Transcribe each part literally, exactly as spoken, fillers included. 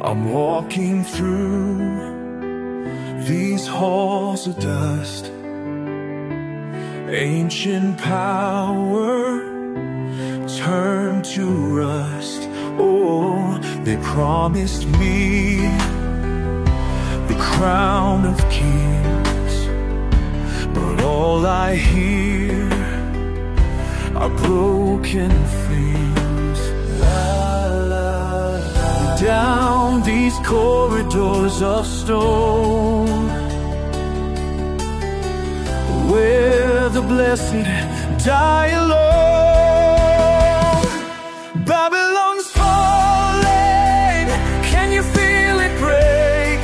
I'm walking through these halls of dust. Ancient power turned to rust. Oh, they promised me the crown of kings, but all I hear are broken things. La, la, la. Down these corridors of stone, where the blessed die alone. Babylon's falling, can you feel it break?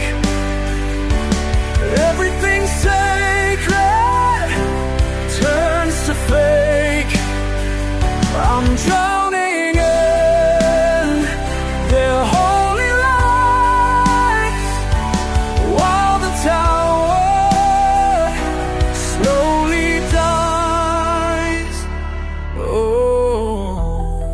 Everything sacred turns to fake. I'm drowning in their holy lights, while the tower slowly dies. Oh,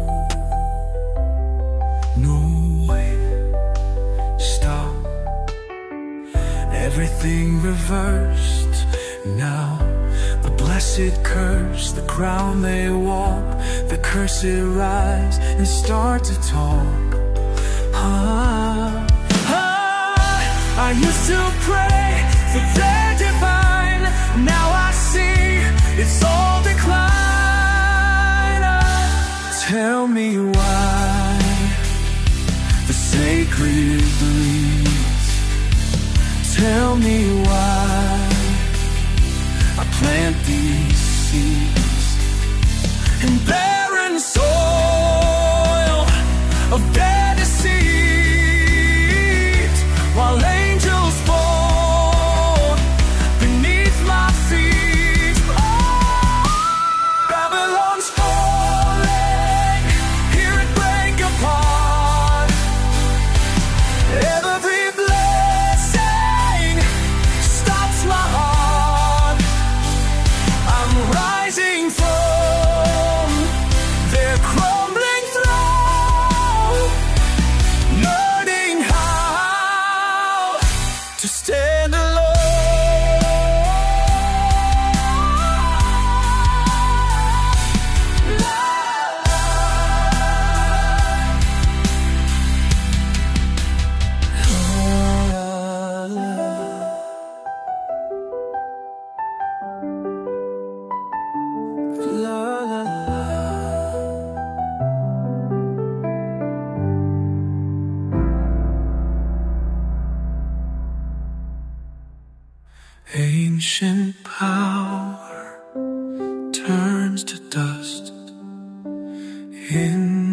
no way, stop. Everything reversed now. The blessed curse, the crown they walk, the cursed rise and start to talk. Ah, ah, I used to pray for their divine, now I see it's all decline. Ah, tell me why the sacred bleeds. Tell me why I plant these seeds in barren soil of their deceit, while angels fall beneath my feet. Oh, Babylon's falling, hear it break apart. Every blessing stops my heart. I'm rising from their crumbling throne, learning how to stand alone. La, la, la. Ancient power turns to dust in